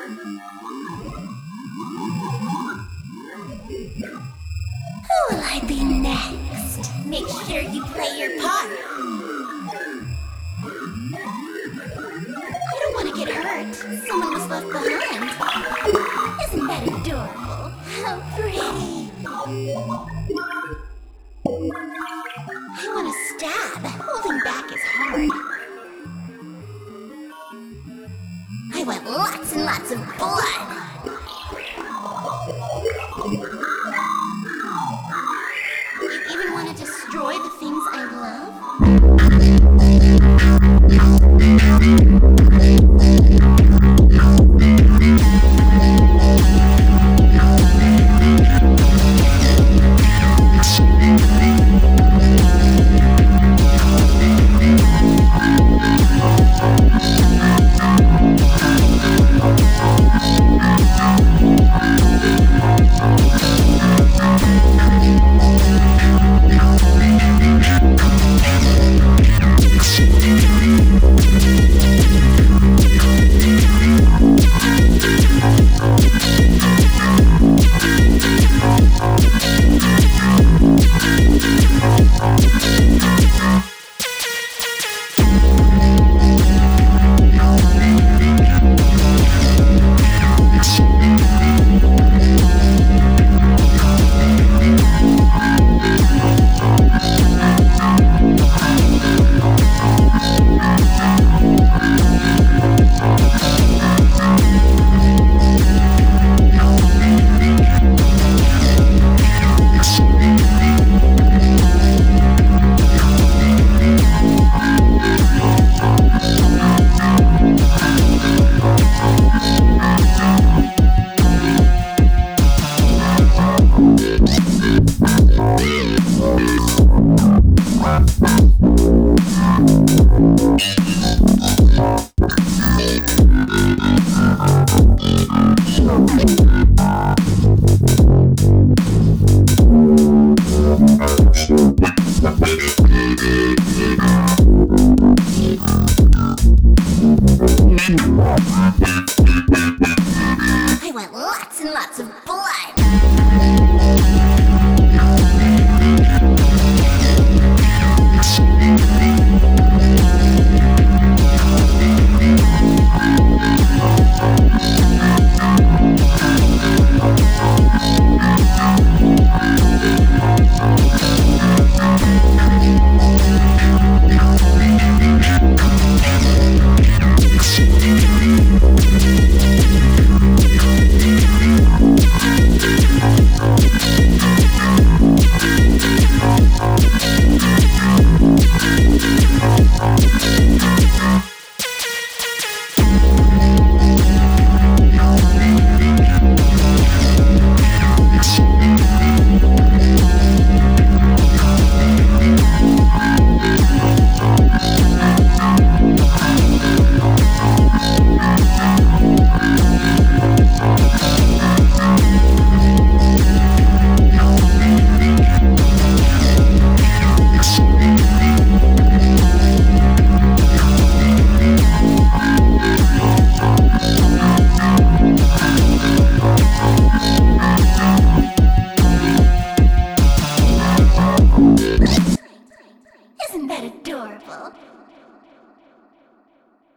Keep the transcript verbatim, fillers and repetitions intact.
Who will I be next? Make sure you play your part. I don't want to get hurt. Someone was left behind. Isn't that adorable? How pretty. I want to stab. Holding back is hard. I want lots and lots of blood. You even want to destroy the things I love?